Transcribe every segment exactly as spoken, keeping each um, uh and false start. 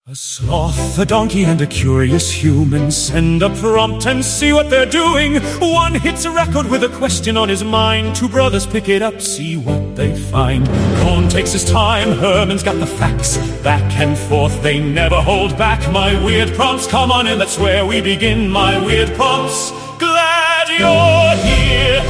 A sloth, a donkey, and a curious human send a prompt and see what they're doing. One hits a record with a question on his mind. Two brothers pick it up, see what they find. Cohn takes his time, Herman's got the facts. Back and forth, they never hold back. My weird prompts, come on in, that's where we begin. My weird prompts, glad you're here.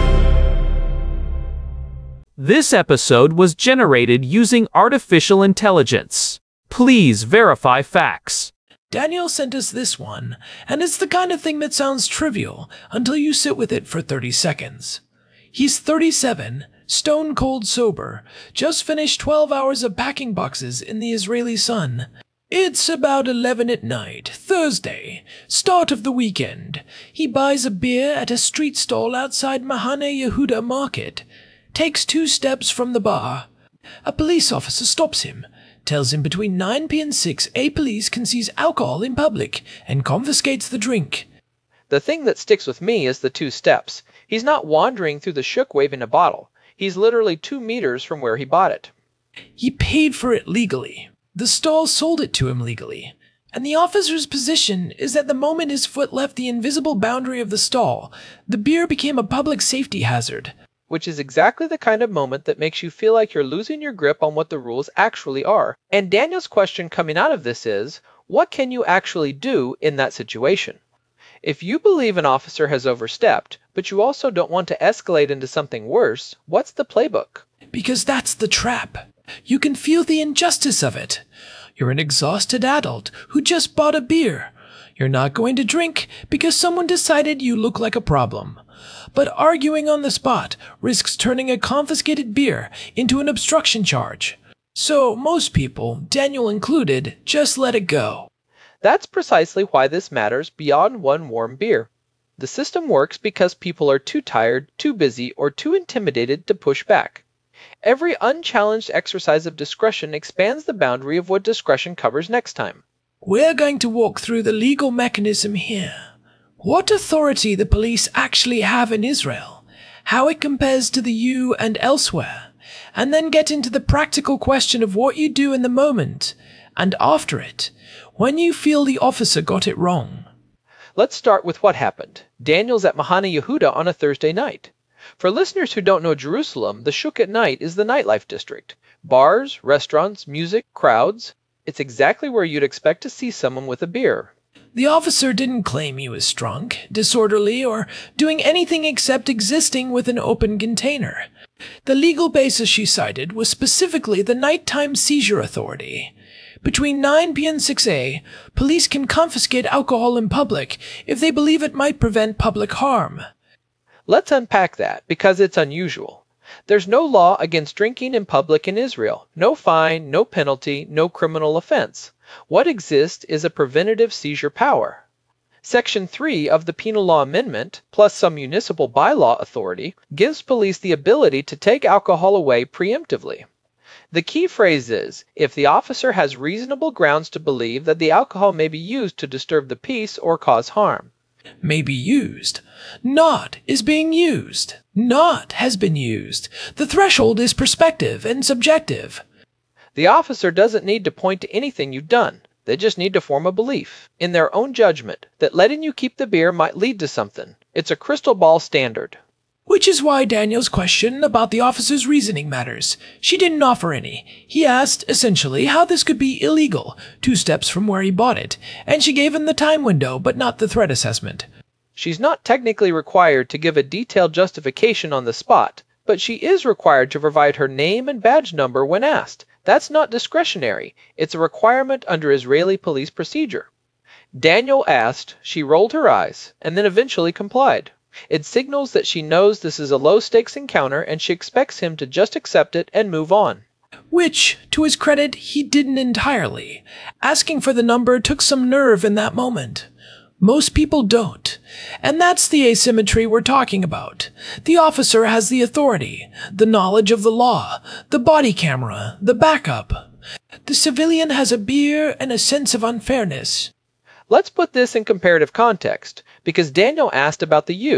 This episode was generated using artificial intelligence. Please verify facts. Daniel sent us this one, and it's the kind of thing that sounds trivial until you sit with it for thirty seconds. He's thirty-seven, stone cold sober, just finished twelve hours of packing boxes in the Israeli sun. It's about eleven at night, Thursday, start of the weekend. He buys a beer at a street stall outside Mahane Yehuda Market, takes two steps from the bar. A police officer stops him, tells him between nine p m and six a police can seize alcohol in public and confiscates the drink. The thing that sticks with me is the two steps. He's not wandering through the shuk waving a bottle. He's literally two meters from where he bought it. He paid for it legally. The stall sold it to him legally. And the officer's position is that the moment his foot left the invisible boundary of the stall, the beer became a public safety hazard. Which is exactly the kind of moment that makes you feel like you're losing your grip on what the rules actually are. And Daniel's question coming out of this is, what can you actually do in that situation? If you believe an officer has overstepped, but you also don't want to escalate into something worse, what's the playbook? Because that's the trap. You can feel the injustice of it. You're an exhausted adult who just bought a beer. You're not going to drink because someone decided you look like a problem. But arguing on the spot risks turning a confiscated beer into an obstruction charge. So most people, Daniel included, just let it go. That's precisely why this matters beyond one warm beer. The system works because people are too tired, too busy, or too intimidated to push back. Every unchallenged exercise of discretion expands the boundary of what discretion covers next time. We're going to walk through the legal mechanism here. What authority the police actually have in Israel, how it compares to the U and elsewhere, and then get into the practical question of what you do in the moment, and after it, when you feel the officer got it wrong. Let's start with what happened. Daniel's at Mahane Yehuda on a Thursday night. For listeners who don't know Jerusalem, the shuk at night is the nightlife district. Bars, restaurants, music, crowds. It's exactly where you'd expect to see someone with a beer. The officer didn't claim he was drunk, disorderly, or doing anything except existing with an open container. The legal basis she cited was specifically the Nighttime Seizure Authority. Between nine p m and six a m, police can confiscate alcohol in public if they believe it might prevent public harm. Let's unpack that, because it's unusual. There's no law against drinking in public in Israel. No fine, no penalty, no criminal offense. What exists is a preventative seizure power. Section three of the Penal Law Amendment, plus some municipal bylaw authority, gives police the ability to take alcohol away preemptively. The key phrase is, if the officer has reasonable grounds to believe that the alcohol may be used to disturb the peace or cause harm. May be used. Not is being used. Not has been used. The threshold is perspective and subjective. The officer doesn't need to point to anything you've done. They just need to form a belief, in their own judgment, that letting you keep the beer might lead to something. It's a crystal ball standard. Which is why Daniel's question about the officer's reasoning matters. She didn't offer any. He asked, essentially, how this could be illegal, two steps from where he bought it, and she gave him the time window, but not the threat assessment. She's not technically required to give a detailed justification on the spot, but she is required to provide her name and badge number when asked. That's not discretionary. It's a requirement under Israeli police procedure. Daniel asked, she rolled her eyes, and then eventually complied. It signals that she knows this is a low-stakes encounter and she expects him to just accept it and move on. Which, to his credit, he didn't entirely. Asking for the number took some nerve in that moment. Most people don't. And that's the asymmetry we're talking about. The officer has the authority, the knowledge of the law, the body camera, the backup. The civilian has a beer and a sense of unfairness. Let's put this in comparative context, because Daniel asked about the U.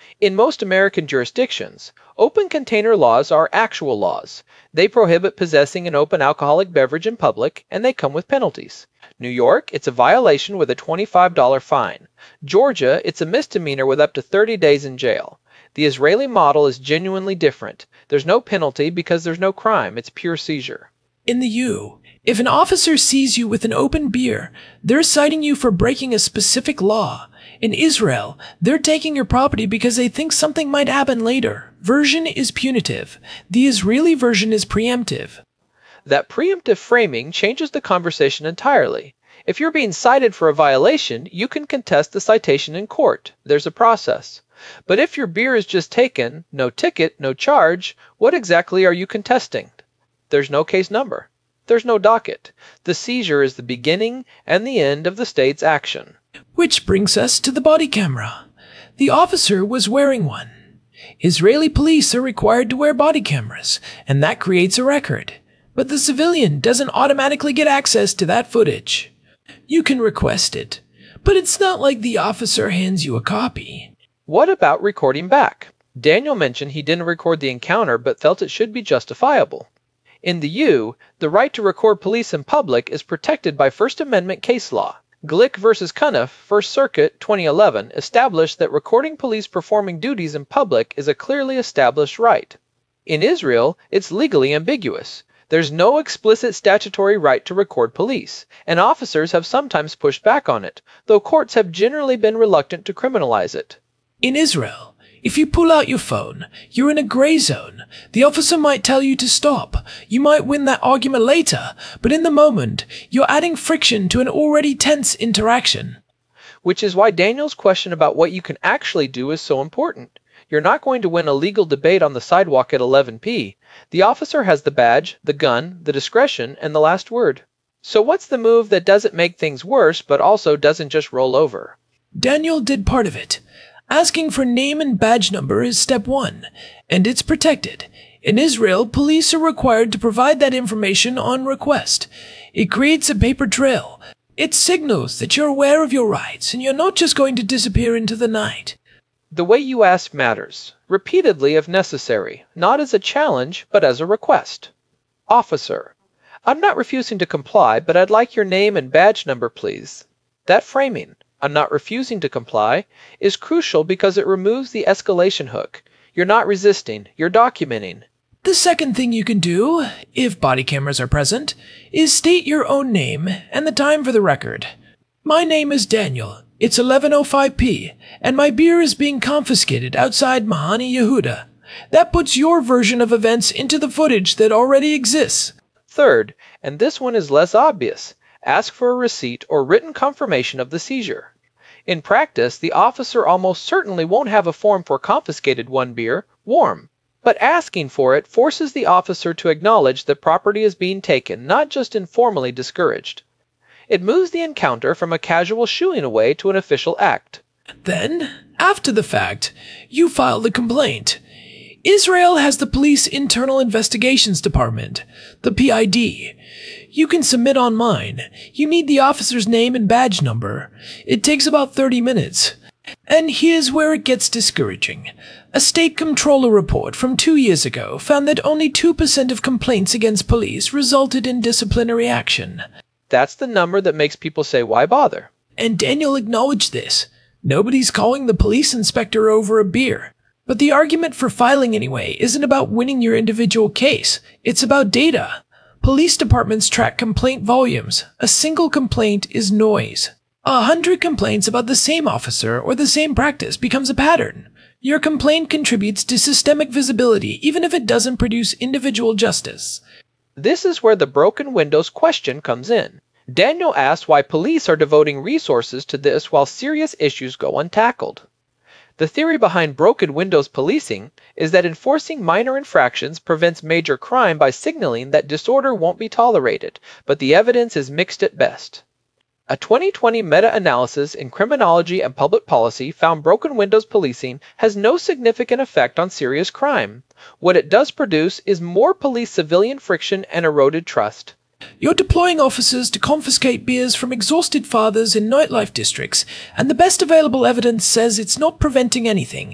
In most American jurisdictions, open container laws are actual laws. They prohibit possessing an open alcoholic beverage in public, and they come with penalties. New York, it's a violation with a twenty-five dollar fine. Georgia, it's a misdemeanor with up to thirty days in jail. The Israeli model is genuinely different. There's no penalty because there's no crime. It's pure seizure. In the U, if an officer sees you with an open beer, they're citing you for breaking a specific law. In Israel, they're taking your property because they think something might happen later. Version is punitive. The Israeli version is preemptive. That preemptive framing changes the conversation entirely. If you're being cited for a violation, you can contest the citation in court. There's a process. But if your beer is just taken, no ticket, no charge, what exactly are you contesting? There's no case number. There's no docket. The seizure is the beginning and the end of the state's action. Which brings us to the body camera. The officer was wearing one. Israeli police are required to wear body cameras, and that creates a record. But the civilian doesn't automatically get access to that footage. You can request it, but it's not like the officer hands you a copy. What about recording back? Daniel mentioned he didn't record the encounter but felt it should be justifiable. In the U, the right to record police in public is protected by First Amendment case law. Glick versus Cuniff, First Circuit, twenty eleven, established that recording police performing duties in public is a clearly established right. In Israel, it's legally ambiguous. There's no explicit statutory right to record police, and officers have sometimes pushed back on it, though courts have generally been reluctant to criminalize it. In Israel, if you pull out your phone, you're in a gray zone. The officer might tell you to stop. You might win that argument later, but in the moment, you're adding friction to an already tense interaction. Which is why Daniel's question about what you can actually do is so important. You're not going to win a legal debate on the sidewalk at eleven p. The officer has the badge, the gun, the discretion, and the last word. So what's the move that doesn't make things worse, but also doesn't just roll over? Daniel did part of it. Asking for name and badge number is step one, and it's protected. In Israel, police are required to provide that information on request. It creates a paper trail. It signals that you're aware of your rights, and you're not just going to disappear into the night. The way you ask matters, repeatedly if necessary, not as a challenge, but as a request. Officer, I'm not refusing to comply, but I'd like your name and badge number, please. That framing, I'm not refusing to comply, is crucial because it removes the escalation hook. You're not resisting, you're documenting. The second thing you can do, if body cameras are present, is state your own name and the time for the record. My name is Daniel. It's eleven oh five p, and my beer is being confiscated outside Mahani Yehuda. That puts your version of events into the footage that already exists. Third, and this one is less obvious, ask for a receipt or written confirmation of the seizure. In practice, the officer almost certainly won't have a form for confiscated one beer, warm. But asking for it forces the officer to acknowledge that property is being taken, not just informally discouraged. It moves the encounter from a casual shooing away to an official act. Then, after the fact, you file the complaint. Israel has the Police Internal Investigations Department, the P I D. You can submit online. You need the officer's name and badge number. It takes about thirty minutes. And here's where it gets discouraging. A state comptroller report from two years ago found that only two percent of complaints against police resulted in disciplinary action. That's the number that makes people say, why bother? And Daniel acknowledged this. Nobody's calling the police inspector over a beer. But the argument for filing anyway isn't about winning your individual case. It's about data. Police departments track complaint volumes. A single complaint is noise. A hundred complaints about the same officer or the same practice becomes a pattern. Your complaint contributes to systemic visibility even if it doesn't produce individual justice. This is where the broken windows question comes in. Daniel asks why police are devoting resources to this while serious issues go untackled. The theory behind broken windows policing is that enforcing minor infractions prevents major crime by signaling that disorder won't be tolerated, but the evidence is mixed at best. A twenty twenty meta-analysis in criminology and public policy found broken windows policing has no significant effect on serious crime. What it does produce is more police-civilian friction and eroded trust. You're deploying officers to confiscate beers from exhausted fathers in nightlife districts, and the best available evidence says it's not preventing anything.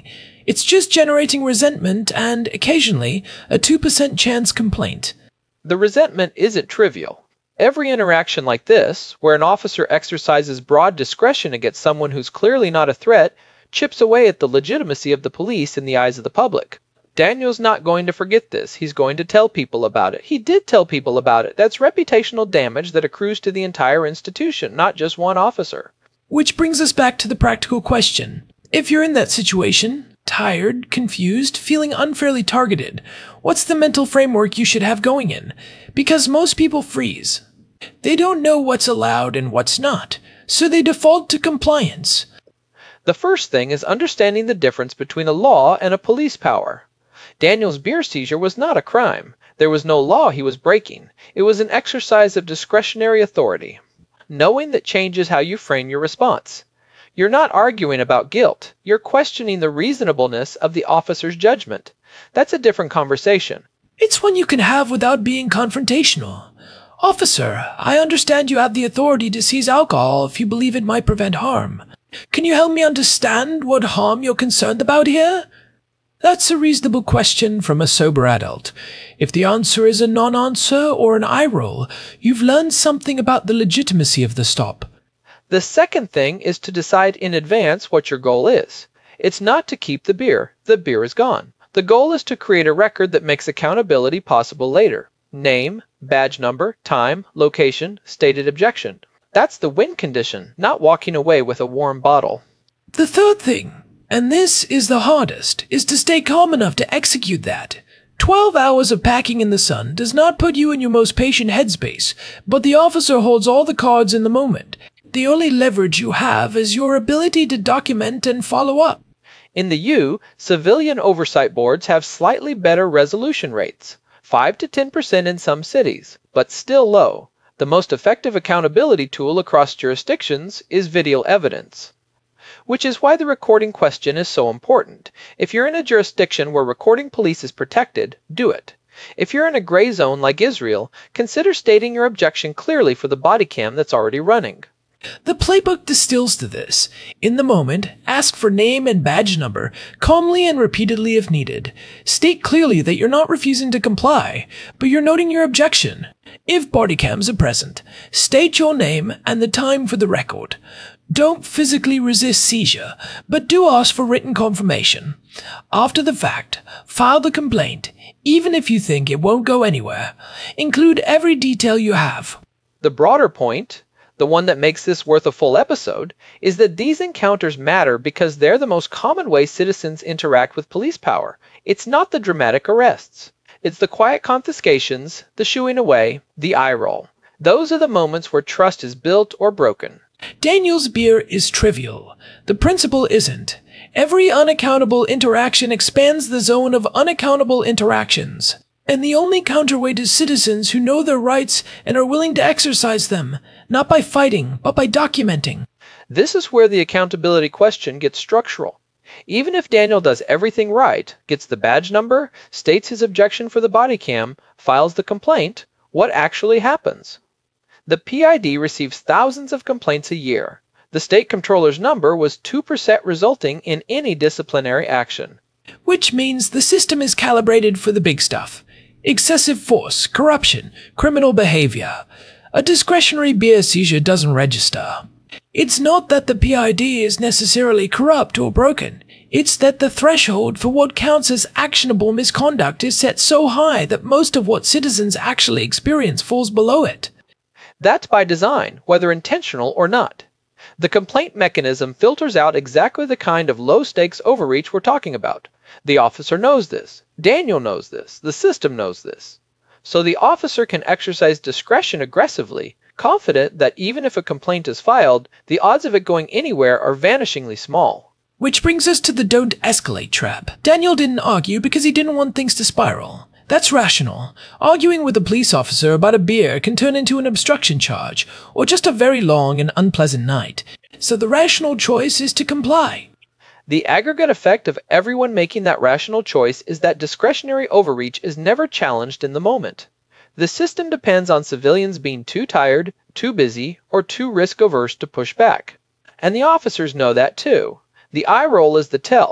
It's just generating resentment and, occasionally, a two percent chance complaint. The resentment isn't trivial. Every interaction like this, where an officer exercises broad discretion against someone who's clearly not a threat, chips away at the legitimacy of the police in the eyes of the public. Daniel's not going to forget this. He's going to tell people about it. He did tell people about it. That's reputational damage that accrues to the entire institution, not just one officer. Which brings us back to the practical question. If you're in that situation, tired, confused, feeling unfairly targeted, what's the mental framework you should have going in? Because most people freeze. They don't know what's allowed and what's not, so they default to compliance. The first thing is understanding the difference between a law and a police power. Daniel's beer seizure was not a crime. There was no law he was breaking. It was an exercise of discretionary authority. Knowing that changes how you frame your response. You're not arguing about guilt. You're questioning the reasonableness of the officer's judgment. That's a different conversation. It's one you can have without being confrontational. Officer, I understand you have the authority to seize alcohol if you believe it might prevent harm. Can you help me understand what harm you're concerned about here? That's a reasonable question from a sober adult. If the answer is a non-answer or an eye roll, you've learned something about the legitimacy of the stop. The second thing is to decide in advance what your goal is. It's not to keep the beer. The beer is gone. The goal is to create a record that makes accountability possible later. Name, badge number, time, location, stated objection. That's the win condition, not walking away with a warm bottle. The third thing, and this is the hardest, is to stay calm enough to execute that. Twelve hours of packing in the sun does not put you in your most patient headspace, but the officer holds all the cards in the moment. The only leverage you have is your ability to document and follow up. In the U, civilian oversight boards have slightly better resolution rates, five to ten percent in some cities, but still low. The most effective accountability tool across jurisdictions is video evidence. Which is why the recording question is so important. If you're in a jurisdiction where recording police is protected, do it. If you're in a gray zone like Israel, consider stating your objection clearly for the body cam that's already running. The playbook distills to this. In the moment, ask for name and badge number, calmly and repeatedly if needed. State clearly that you're not refusing to comply, but you're noting your objection. If body cams are present, state your name and the time for the record. Don't physically resist seizure, but do ask for written confirmation. After the fact, file the complaint, even if you think it won't go anywhere. Include every detail you have. The broader point, the one that makes this worth a full episode, is that these encounters matter because they're the most common way citizens interact with police power. It's not the dramatic arrests. It's the quiet confiscations, the shooing away, the eye roll. Those are the moments where trust is built or broken. Daniel's beer is trivial. The principle isn't. Every unaccountable interaction expands the zone of unaccountable interactions. And the only counterweight is citizens who know their rights and are willing to exercise them, not by fighting, but by documenting. This is where the accountability question gets structural. Even if Daniel does everything right, gets the badge number, states his objection for the body cam, files the complaint, what actually happens? The P I D receives thousands of complaints a year. The state comptroller's number was two percent resulting in any disciplinary action. Which means the system is calibrated for the big stuff. Excessive force, corruption, criminal behavior. A discretionary beer seizure doesn't register. It's not that the P I D is necessarily corrupt or broken. It's that the threshold for what counts as actionable misconduct is set so high that most of what citizens actually experience falls below it. That's by design, whether intentional or not. The complaint mechanism filters out exactly the kind of low-stakes overreach we're talking about. The officer knows this. Daniel knows this. The system knows this. So the officer can exercise discretion aggressively, confident that even if a complaint is filed, the odds of it going anywhere are vanishingly small. Which brings us to the don't escalate trap. Daniel didn't argue because he didn't want things to spiral. That's rational. Arguing with a police officer about a beer can turn into an obstruction charge, or just a very long and unpleasant night. So the rational choice is to comply. The aggregate effect of everyone making that rational choice is that discretionary overreach is never challenged in the moment. The system depends on civilians being too tired, too busy, or too risk-averse to push back. And the officers know that too. The eye roll is the tell.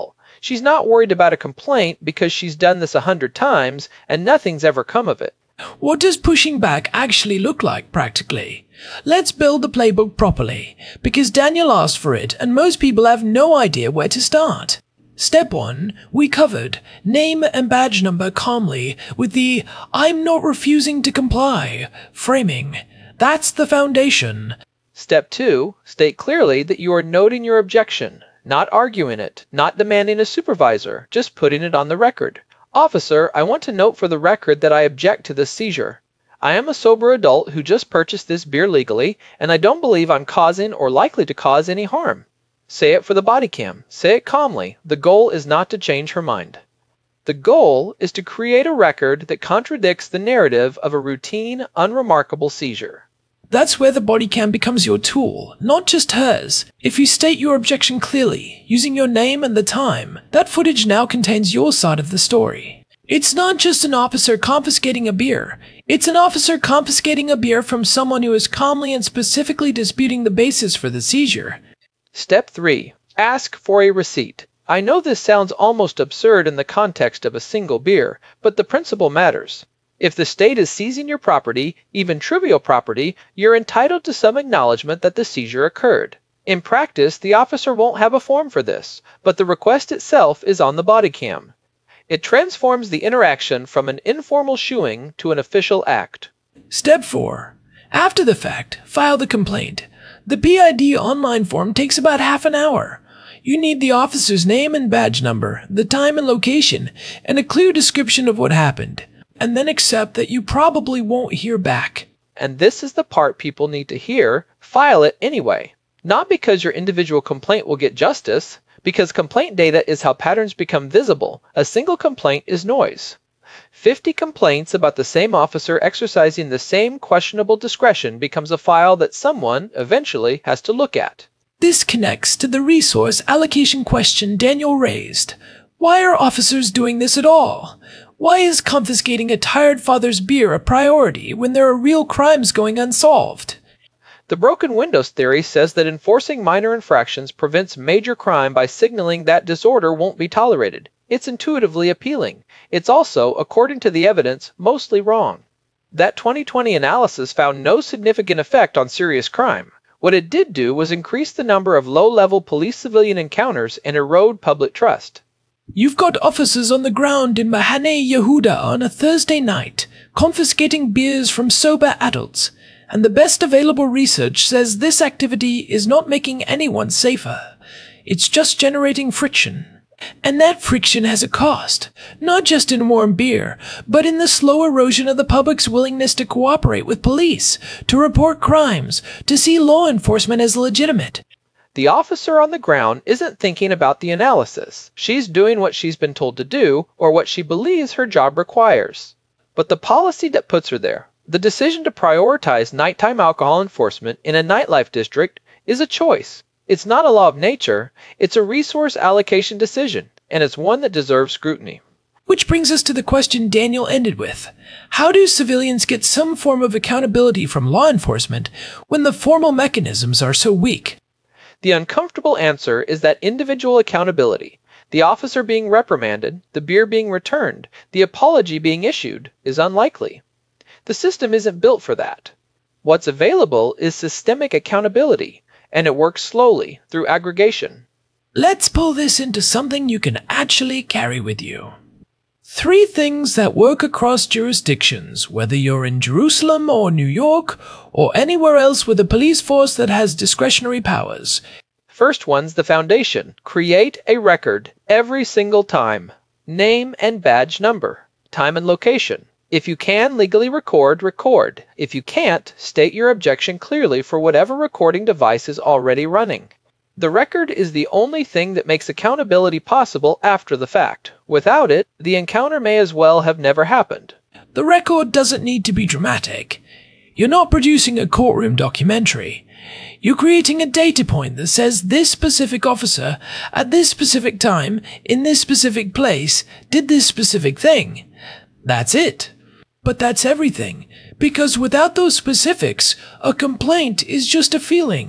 She's not worried about a complaint because she's done this a hundred times and nothing's ever come of it. What does pushing back actually look like practically? Let's build the playbook properly, because Daniel asked for it and most people have no idea where to start. Step one, we covered name and badge number calmly with the "I'm not refusing to comply" framing. That's the foundation. Step two, state clearly that you are noting your objection, not arguing it, not demanding a supervisor, just putting it on the record. Officer, I want to note for the record that I object to this seizure. I am a sober adult who just purchased this beer legally, and I don't believe I'm causing or likely to cause any harm. Say it for the body cam. Say it calmly. The goal is not to change her mind. The goal is to create a record that contradicts the narrative of a routine, unremarkable seizure. That's where the body cam becomes your tool, not just hers. If you state your objection clearly, using your name and the time, that footage now contains your side of the story. It's not just an officer confiscating a beer. It's an officer confiscating a beer from someone who is calmly and specifically disputing the basis for the seizure. Step three. Ask for a receipt. I know this sounds almost absurd in the context of a single beer, but the principle matters. If the state is seizing your property, even trivial property, you're entitled to some acknowledgement that the seizure occurred. In practice, the officer won't have a form for this, but the request itself is on the body cam. It transforms the interaction from an informal shooing to an official act. Step four. After the fact, file the complaint. The P I D online form takes about half an hour. You need the officer's name and badge number, the time and location, and a clear description of what happened. And then accept that you probably won't hear back. And this is the part people need to hear. File it anyway. Not because your individual complaint will get justice, because complaint data is how patterns become visible. A single complaint is noise. fifty complaints about the same officer exercising the same questionable discretion becomes a file that someone, eventually, has to look at. This connects to the resource allocation question Daniel raised. Why are officers doing this at all? Why is confiscating a tired father's beer a priority when there are real crimes going unsolved? The broken windows theory says that enforcing minor infractions prevents major crime by signaling that disorder won't be tolerated. It's intuitively appealing. It's also, according to the evidence, mostly wrong. That twenty twenty analysis found no significant effect on serious crime. What it did do was increase the number of low-level police-civilian encounters and erode public trust. You've got officers on the ground in Mahane Yehuda on a Thursday night, confiscating beers from sober adults, and the best available research says this activity is not making anyone safer. It's just generating friction. And that friction has a cost, not just in warm beer, but in the slow erosion of the public's willingness to cooperate with police, to report crimes, to see law enforcement as legitimate. The officer on the ground isn't thinking about the analysis. She's doing what she's been told to do, or what she believes her job requires. But the policy that puts her there, the decision to prioritize nighttime alcohol enforcement in a nightlife district, is a choice. It's not a law of nature, it's a resource allocation decision, and it's one that deserves scrutiny. Which brings us to the question Daniel ended with. How do civilians get some form of accountability from law enforcement when the formal mechanisms are so weak? The uncomfortable answer is that individual accountability, the officer being reprimanded, the beer being returned, the apology being issued, is unlikely. The system isn't built for that. What's available is systemic accountability, and it works slowly, through aggregation. Let's pull this into something you can actually carry with you. Three things that work across jurisdictions, whether you're in Jerusalem or New York, or anywhere else with a police force that has discretionary powers. First one's the foundation. Create a record every single time. Name and badge number. Time and location. If you can legally record, record. If you can't, state your objection clearly for whatever recording device is already running. The record is the only thing that makes accountability possible after the fact. Without it, the encounter may as well have never happened. The record doesn't need to be dramatic. You're not producing a courtroom documentary. You're creating a data point that says this specific officer, at this specific time, in this specific place, did this specific thing. That's it. But that's everything, because without those specifics, a complaint is just a feeling.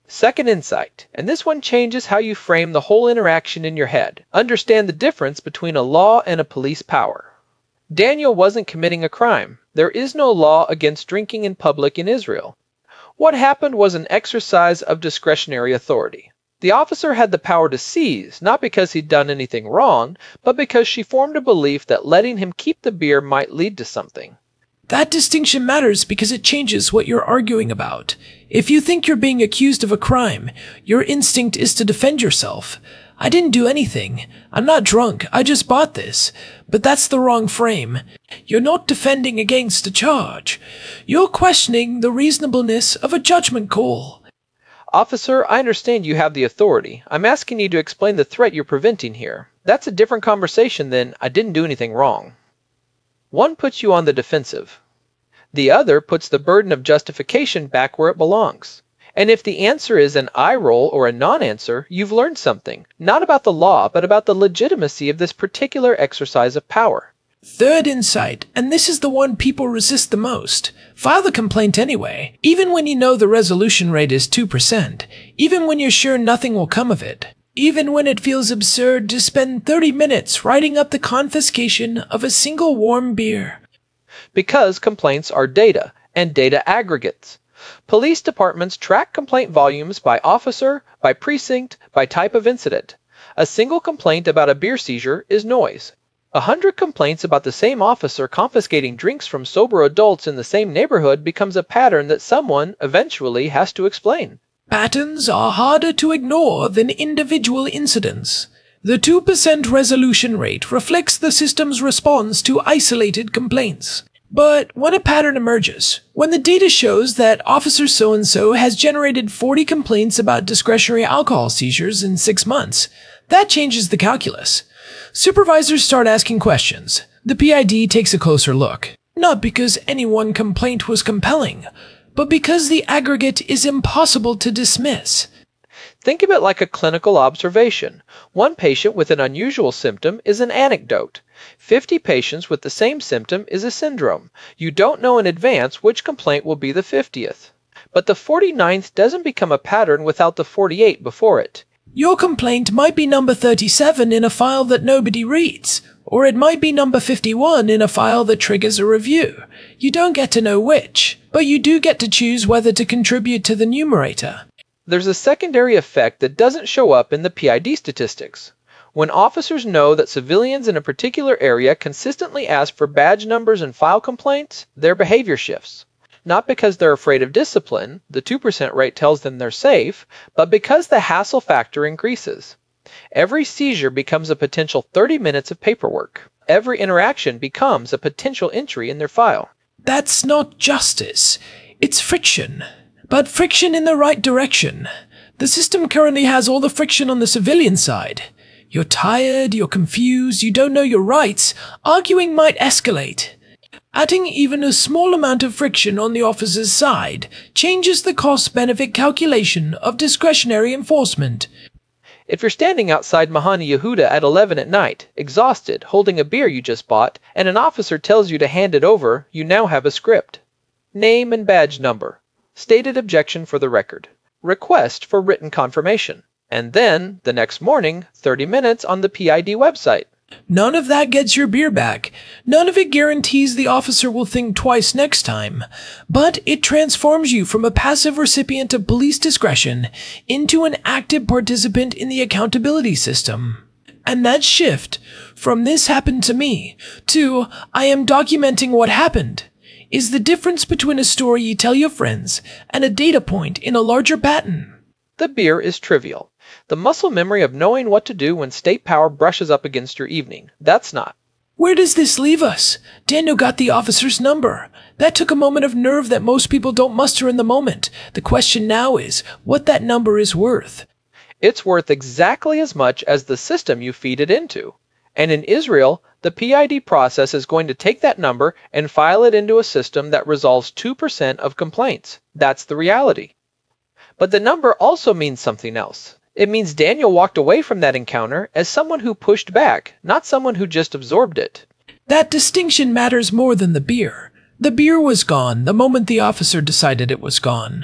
Second insight, and this one changes how you frame the whole interaction in your head. Understand the difference between a law and a police power. Daniel wasn't committing a crime. There is no law against drinking in public in Israel. What happened was an exercise of discretionary authority. The officer had the power to seize, not because he'd done anything wrong, but because she formed a belief that letting him keep the beer might lead to something. That distinction matters because it changes what you're arguing about. If you think you're being accused of a crime, your instinct is to defend yourself. I didn't do anything. I'm not drunk. I just bought this. But that's the wrong frame. You're not defending against a charge. You're questioning the reasonableness of a judgment call. Officer, I understand you have the authority. I'm asking you to explain the threat you're preventing here. That's a different conversation than I didn't do anything wrong. One puts you on the defensive. The other puts the burden of justification back where it belongs. And if the answer is an eye roll or a non-answer, you've learned something, not about the law, but about the legitimacy of this particular exercise of power. Third insight, and this is the one people resist the most. File the complaint anyway, even when you know the resolution rate is two percent, even when you're sure nothing will come of it. Even when it feels absurd to spend thirty minutes writing up the confiscation of a single warm beer. Because complaints are data, and data aggregates. Police departments track complaint volumes by officer, by precinct, by type of incident. A single complaint about a beer seizure is noise. A hundred complaints about the same officer confiscating drinks from sober adults in the same neighborhood becomes a pattern that someone eventually has to explain. Patterns are harder to ignore than individual incidents. The two percent resolution rate reflects the system's response to isolated complaints. But when a pattern emerges, when the data shows that Officer so-and-so has generated forty complaints about discretionary alcohol seizures in six months, that changes the calculus. Supervisors start asking questions. The P I D takes a closer look. Not because any one complaint was compelling, but because the aggregate is impossible to dismiss. Think of it like a clinical observation. One patient with an unusual symptom is an anecdote. fifty patients with the same symptom is a syndrome. You don't know in advance which complaint will be the fiftieth. But the forty-ninth doesn't become a pattern without the forty-eight before it. Your complaint might be number thirty-seven in a file that nobody reads, or it might be number fifty-one in a file that triggers a review. You don't get to know which, but you do get to choose whether to contribute to the numerator. There's a secondary effect that doesn't show up in the P I D statistics. When officers know that civilians in a particular area consistently ask for badge numbers and file complaints, their behavior shifts. Not because they're afraid of discipline, the two percent rate tells them they're safe, but because the hassle factor increases. Every seizure becomes a potential thirty minutes of paperwork. Every interaction becomes a potential entry in their file. That's not justice. It's friction. But friction in the right direction. The system currently has all the friction on the civilian side. You're tired, you're confused, you don't know your rights. Arguing might escalate. Adding even a small amount of friction on the officer's side changes the cost-benefit calculation of discretionary enforcement. If you're standing outside Mahani Yehuda at eleven at night, exhausted, holding a beer you just bought, and an officer tells you to hand it over, you now have a script. Name and badge number. Stated objection for the record. Request for written confirmation. And then, the next morning, thirty minutes on the P I D website. None of that gets your beer back. None of it guarantees the officer will think twice next time. But it transforms you from a passive recipient of police discretion into an active participant in the accountability system. And that shift, from "this happened to me" to "I am documenting what happened," is the difference between a story you tell your friends and a data point in a larger pattern. The beer is trivial. The muscle memory of knowing what to do when state power brushes up against your evening. That's not. Where does this leave us? Daniel got the officer's number. That took a moment of nerve that most people don't muster in the moment. The question now is what that number is worth. It's worth exactly as much as the system you feed it into. And in Israel, the P I D process is going to take that number and file it into a system that resolves two percent of complaints. That's the reality. But the number also means something else. It means Daniel walked away from that encounter as someone who pushed back, not someone who just absorbed it. That distinction matters more than the beer. The beer was gone the moment the officer decided it was gone.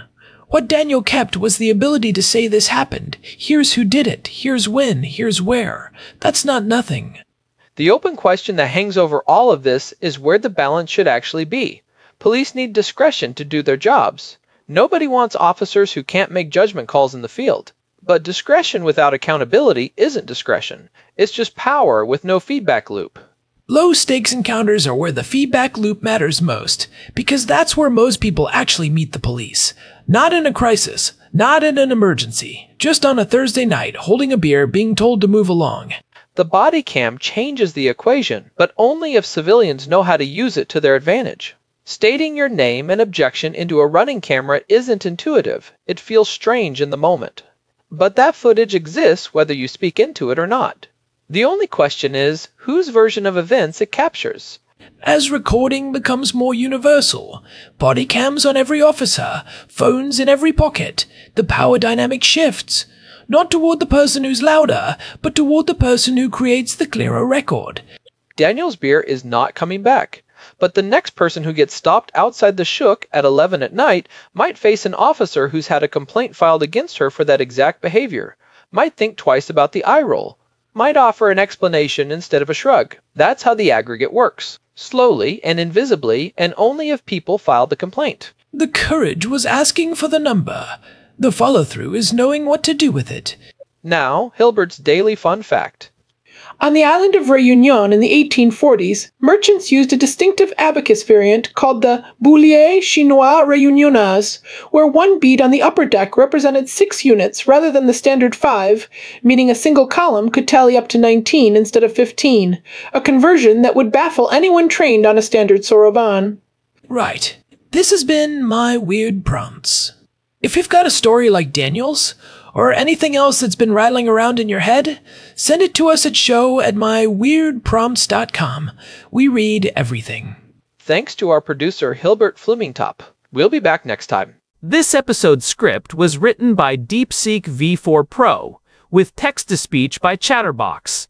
What Daniel kept was the ability to say this happened. Here's who did it. Here's when. Here's where. That's not nothing. The open question that hangs over all of this is where the balance should actually be. Police need discretion to do their jobs. Nobody wants officers who can't make judgment calls in the field. But discretion without accountability isn't discretion. It's just power with no feedback loop. Low-stakes encounters are where the feedback loop matters most, because that's where most people actually meet the police. Not in a crisis, not in an emergency, just on a Thursday night, holding a beer, being told to move along. The body cam changes the equation, but only if civilians know how to use it to their advantage. Stating your name and objection into a running camera isn't intuitive. It feels strange in the moment. But that footage exists whether you speak into it or not. The only question is, whose version of events it captures. As recording becomes more universal, body cams on every officer, phones in every pocket, the power dynamic shifts. Not toward the person who's louder, but toward the person who creates the clearer record. Daniel's beer is not coming back, but the next person who gets stopped outside the Shook at eleven at night might face an officer who's had a complaint filed against her for that exact behavior, might think twice about the eye roll, might offer an explanation instead of a shrug. That's how the aggregate works. Slowly and invisibly, and only if people filed the complaint. The courage was asking for the number. The follow-through is knowing what to do with it. Now, Hilbert's daily fun fact. On the island of Réunion in the eighteen forties, merchants used a distinctive abacus variant called the Boulier Chinois Réunionnais, where one bead on the upper deck represented six units rather than the standard five, meaning a single column could tally up to nineteen instead of fifteen, a conversion that would baffle anyone trained on a standard soroban. Right. This has been my Weird Prompts. If you've got a story like Daniel's, or anything else that's been rattling around in your head, send it to us at show at my weird prompts dot com. We read everything. Thanks to our producer Hilbert Flumingtop. We'll be back next time. This episode's script was written by DeepSeek V four Pro, with text-to-speech by Chatterbox.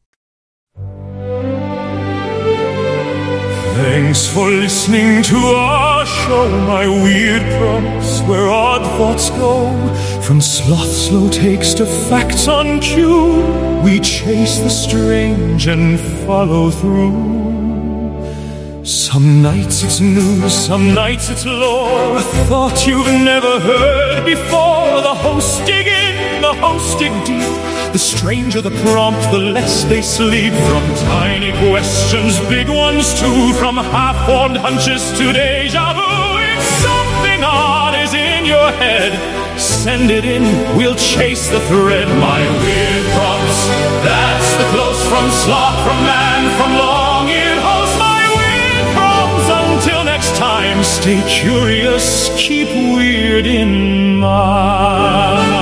Thanks for listening to our show, My Weird Prompts, where odd thoughts go. From sloth slow takes to facts on cue, we chase the strange and follow through. Some nights it's news, some nights it's lore, a thought you've never heard before. The hosts dig in, the hosts dig deep. The stranger the prompt, the less they sleep. From tiny questions, big ones too, from half-formed hunches to deja vu. If something odd is in your head, send it in, we'll chase the thread. My Weird Prompts, that's the close from sloth, from man, from long-eared host. My Weird Prompts, until next time, stay curious, keep weird in mind.